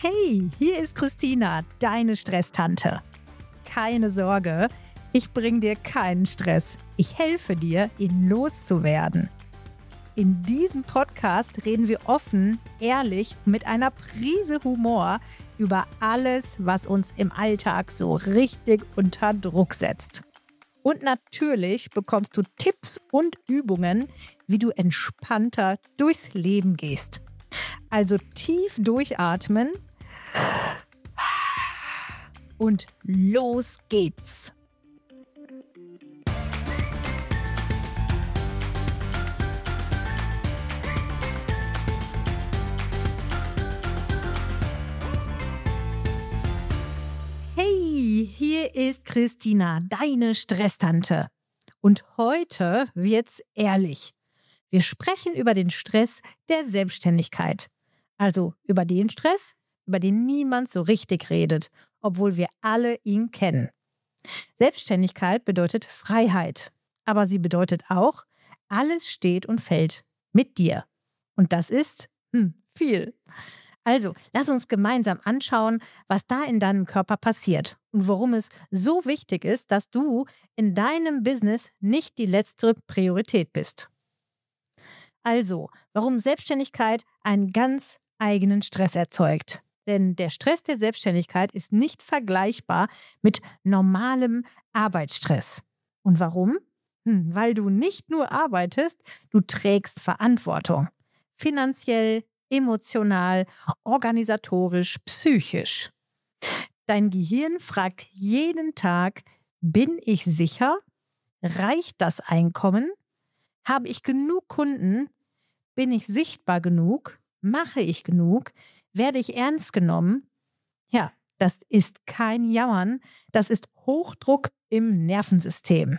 Hey, hier ist Christina, deine Stresstante. Keine Sorge, ich bringe dir keinen Stress. Ich helfe dir, ihn loszuwerden. In diesem Podcast reden wir offen, ehrlich, mit einer Prise Humor über alles, was uns im Alltag so richtig unter Druck setzt. Und natürlich bekommst du Tipps und Übungen, wie du entspannter durchs Leben gehst. Also tief durchatmen und los geht's. Hey, hier ist Christina, deine Stresstante. Und heute wird's ehrlich. Wir sprechen über den Stress der Selbstständigkeit. Also über den Stress, über den niemand so richtig redet, obwohl wir alle ihn kennen. Selbstständigkeit bedeutet Freiheit, aber sie bedeutet auch, alles steht und fällt mit dir. Und das ist viel. Also, lass uns gemeinsam anschauen, was da in deinem Körper passiert und warum es so wichtig ist, dass du in deinem Business nicht die letzte Priorität bist. Also, warum Selbstständigkeit einen ganz eigenen Stress erzeugt. Denn der Stress der Selbstständigkeit ist nicht vergleichbar mit normalem Arbeitsstress. Und warum? Weil du nicht nur arbeitest, du trägst Verantwortung. Finanziell, emotional, organisatorisch, psychisch. Dein Gehirn fragt jeden Tag, bin ich sicher? Reicht das Einkommen? Habe ich genug Kunden? Bin ich sichtbar genug? Mache ich genug? Werde ich ernst genommen? Ja, das ist kein Jammern, das ist Hochdruck im Nervensystem.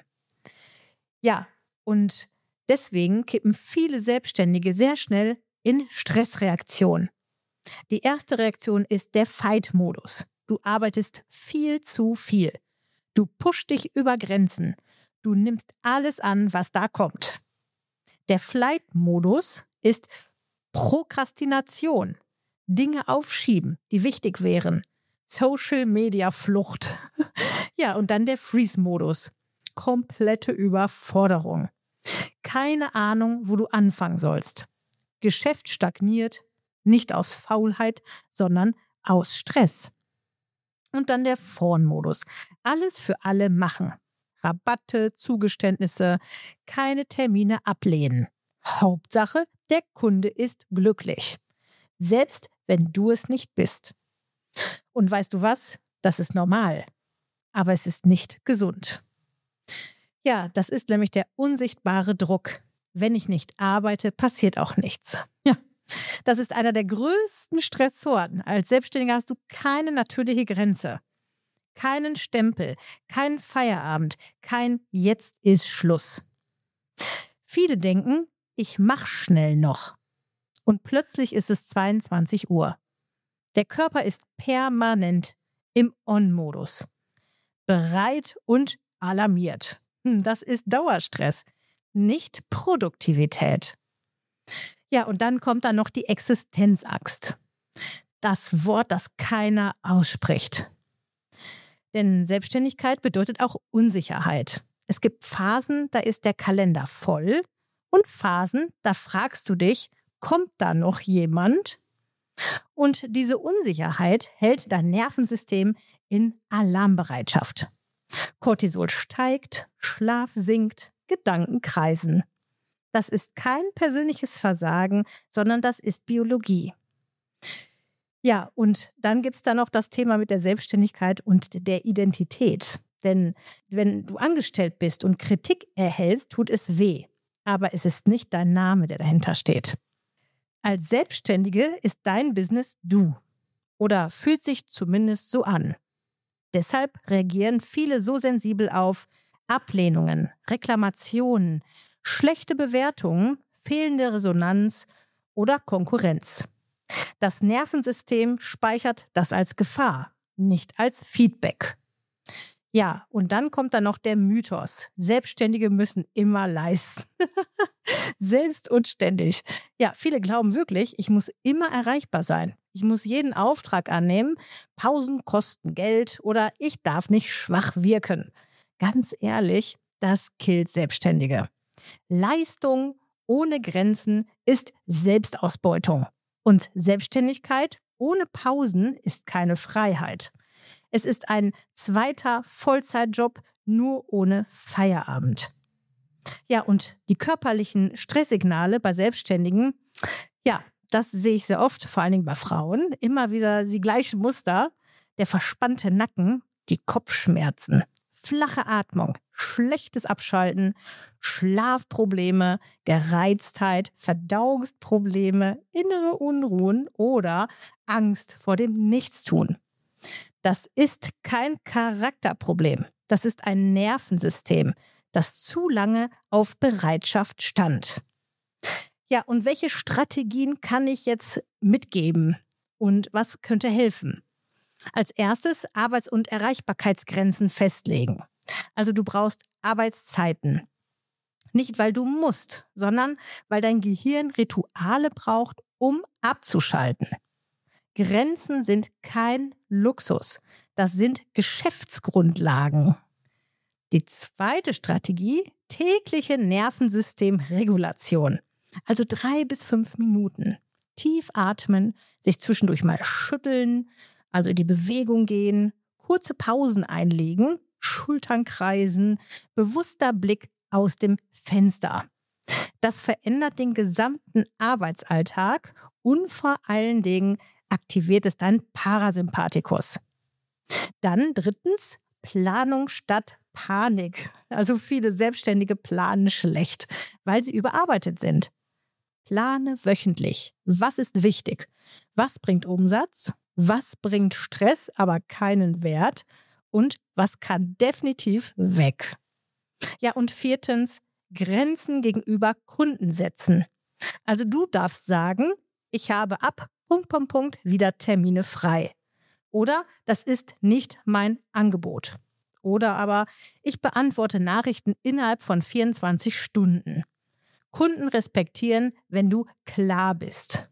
Ja, und deswegen kippen viele Selbstständige sehr schnell in Stressreaktion. Die erste Reaktion ist der Fight-Modus. Du arbeitest viel zu viel. Du pushst dich über Grenzen. Du nimmst alles an, was da kommt. Der Flight-Modus ist Prokrastination. Dinge aufschieben, die wichtig wären. Social-Media-Flucht. Ja, und dann der Freeze-Modus. Komplette Überforderung. Keine Ahnung, wo du anfangen sollst. Geschäft stagniert, nicht aus Faulheit, sondern aus Stress. Und dann der Fawn-Modus. Alles für alle machen. Rabatte, Zugeständnisse, keine Termine ablehnen. Hauptsache, der Kunde ist glücklich. Selbst wenn du es nicht bist. Und weißt du was? Das ist normal. Aber es ist nicht gesund. Ja, das ist nämlich der unsichtbare Druck. Wenn ich nicht arbeite, passiert auch nichts. Ja, das ist einer der größten Stressoren. Als Selbstständiger hast du keine natürliche Grenze. Keinen Stempel, keinen Feierabend, kein Jetzt ist Schluss. Viele denken, ich mach schnell noch. Und plötzlich ist es 22 Uhr. Der Körper ist permanent im On-Modus. Bereit und alarmiert. Das ist Dauerstress, nicht Produktivität. Ja, und dann kommt da noch die Existenzangst. Das Wort, das keiner ausspricht. Denn Selbstständigkeit bedeutet auch Unsicherheit. Es gibt Phasen, da ist der Kalender voll und Phasen, da fragst du dich, kommt da noch jemand? Und diese Unsicherheit hält dein Nervensystem in Alarmbereitschaft. Cortisol steigt, Schlaf sinkt, Gedanken kreisen. Das ist kein persönliches Versagen, sondern das ist Biologie. Ja, und dann gibt es da noch das Thema mit der Selbstständigkeit und der Identität. Denn wenn du angestellt bist und Kritik erhältst, tut es weh. Aber es ist nicht dein Name, der dahinter steht. Als Selbstständige ist dein Business du. Oder fühlt sich zumindest so an. Deshalb reagieren viele so sensibel auf Ablehnungen, Reklamationen, schlechte Bewertungen, fehlende Resonanz oder Konkurrenz. Das Nervensystem speichert das als Gefahr, nicht als Feedback. Ja, und dann kommt da noch der Mythos. Selbstständige müssen immer leisten. Selbst und ständig. Ja, viele glauben wirklich, ich muss immer erreichbar sein. ich muss jeden Auftrag annehmen, Pausen kosten Geld oder ich darf nicht schwach wirken. Ganz ehrlich, das killt Selbstständige. Leistung ohne Grenzen ist Selbstausbeutung. Und Selbstständigkeit ohne Pausen ist keine Freiheit. Es ist ein zweiter Vollzeitjob, nur ohne Feierabend. Ja, und die körperlichen Stresssignale bei Selbstständigen, ja, das sehe ich sehr oft, vor allen Dingen bei Frauen. Immer wieder die gleichen Muster. Der verspannte Nacken, die Kopfschmerzen, flache Atmung, schlechtes Abschalten, Schlafprobleme, Gereiztheit, Verdauungsprobleme, innere Unruhen oder Angst vor dem Nichtstun. Das ist kein Charakterproblem. Das ist ein Nervensystem, das zu lange auf Bereitschaft stand. Ja, und welche Strategien kann ich jetzt mitgeben und was könnte helfen? Als erstes Arbeits- und Erreichbarkeitsgrenzen festlegen. Also du brauchst Arbeitszeiten. Nicht, weil du musst, sondern weil dein Gehirn Rituale braucht, um abzuschalten. Grenzen sind kein Luxus. Das sind Geschäftsgrundlagen. Die zweite Strategie, tägliche Nervensystemregulation. Also 3 bis 5 Minuten. Tief atmen, sich zwischendurch mal schütteln, also in die Bewegung gehen, kurze Pausen einlegen, Schultern kreisen, bewusster Blick aus dem Fenster. Das verändert den gesamten Arbeitsalltag und vor allen Dingen aktiviert es deinen Parasympathikus. Dann drittens, Planung statt Panik. Also viele Selbstständige planen schlecht, weil sie überarbeitet sind. Plane wöchentlich. Was ist wichtig? Was bringt Umsatz? Was bringt Stress, aber keinen Wert? Und was kann definitiv weg? Ja, und viertens, Grenzen gegenüber Kunden setzen. Also du darfst sagen, ich habe ab ... wieder Termine frei. Oder das ist nicht mein Angebot. Oder aber ich beantworte Nachrichten innerhalb von 24 Stunden. Kunden respektieren, wenn du klar bist.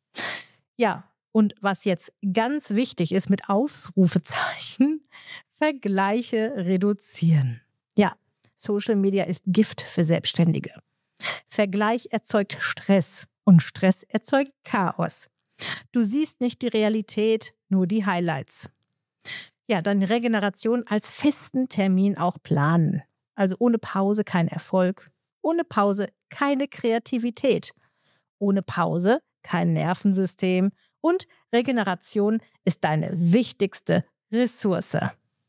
Ja, und was jetzt ganz wichtig ist mit Ausrufezeichen, Vergleiche reduzieren. Ja, Social Media ist Gift für Selbstständige. Vergleich erzeugt Stress und Stress erzeugt Chaos. Du siehst nicht die Realität, nur die Highlights. Ja, dann Regeneration als festen Termin auch planen. Also ohne Pause kein Erfolg, ohne Pause keine Kreativität, ohne Pause kein Nervensystem und Regeneration ist deine wichtigste Ressource.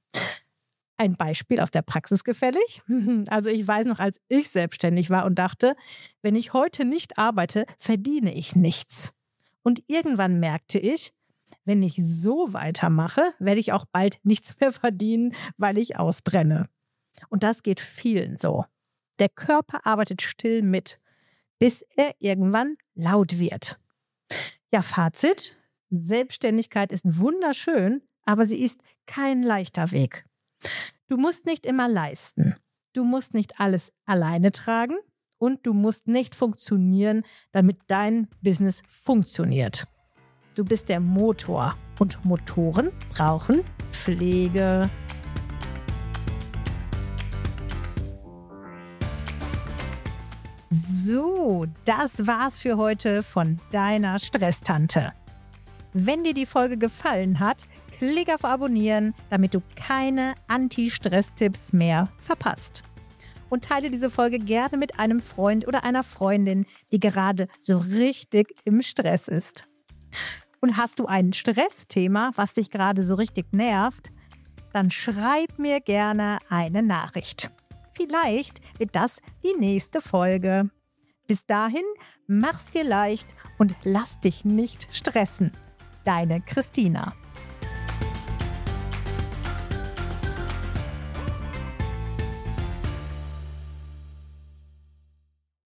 Ein Beispiel aus der Praxis gefällig? Also ich weiß noch, als ich selbstständig war und dachte, wenn ich heute nicht arbeite, verdiene ich nichts. Und irgendwann merkte ich, wenn ich so weitermache, werde ich auch bald nichts mehr verdienen, weil ich ausbrenne. Und das geht vielen so. Der Körper arbeitet still mit, bis er irgendwann laut wird. Ja, Fazit: Selbstständigkeit ist wunderschön, aber sie ist kein leichter Weg. Du musst nicht immer leisten. Du musst nicht alles alleine tragen und du musst nicht funktionieren, damit dein Business funktioniert. Du bist der Motor und Motoren brauchen Pflege. So, das war's für heute von deiner Stresstante. Wenn dir die Folge gefallen hat, klick auf Abonnieren, damit du keine Anti-Stress-Tipps mehr verpasst. Und teile diese Folge gerne mit einem Freund oder einer Freundin, die gerade so richtig im Stress ist. Und hast du ein Stressthema, was dich gerade so richtig nervt, dann schreib mir gerne eine Nachricht. Vielleicht wird das die nächste Folge. Bis dahin, mach's dir leicht und lass dich nicht stressen. Deine Christina.